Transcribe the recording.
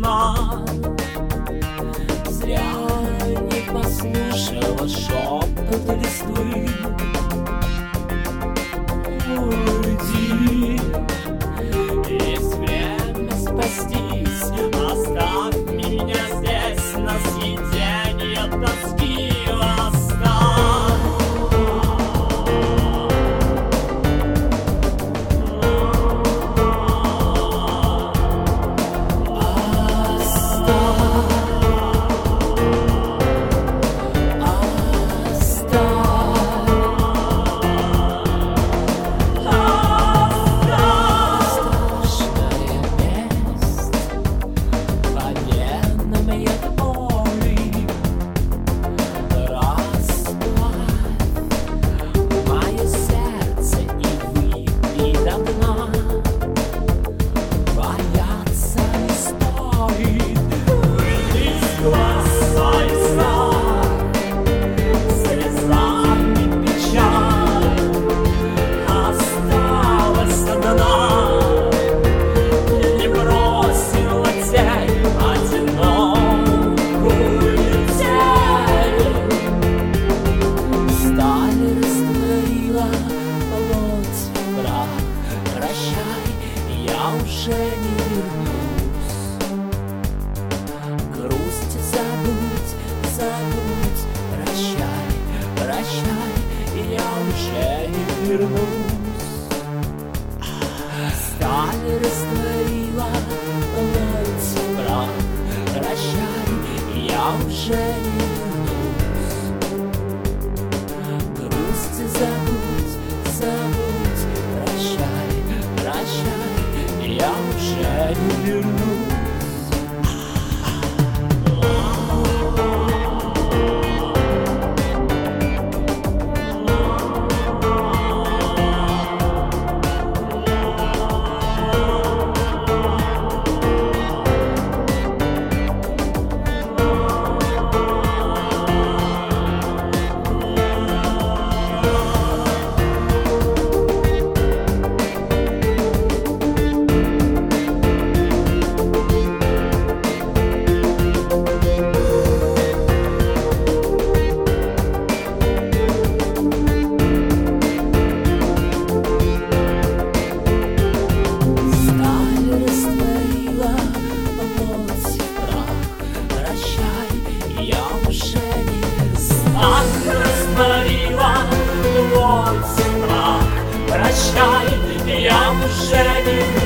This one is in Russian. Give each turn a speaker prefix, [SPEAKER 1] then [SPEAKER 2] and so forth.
[SPEAKER 1] сна. Зря не послушала шепот листвы. Уйди, есть время спастись. Оставь меня здесь на съеденье тоски. Уже не вернусь. Грусть забудь, забудь. Прощай, прощай, я уже не вернусь. Сталь растворила плоть в прах. Прощай, я уже не вернусь. Грусть забудь, забудь. Прощай, прощай, я уже не вернусь. Растворила плоть в прах. Прощай, я уже не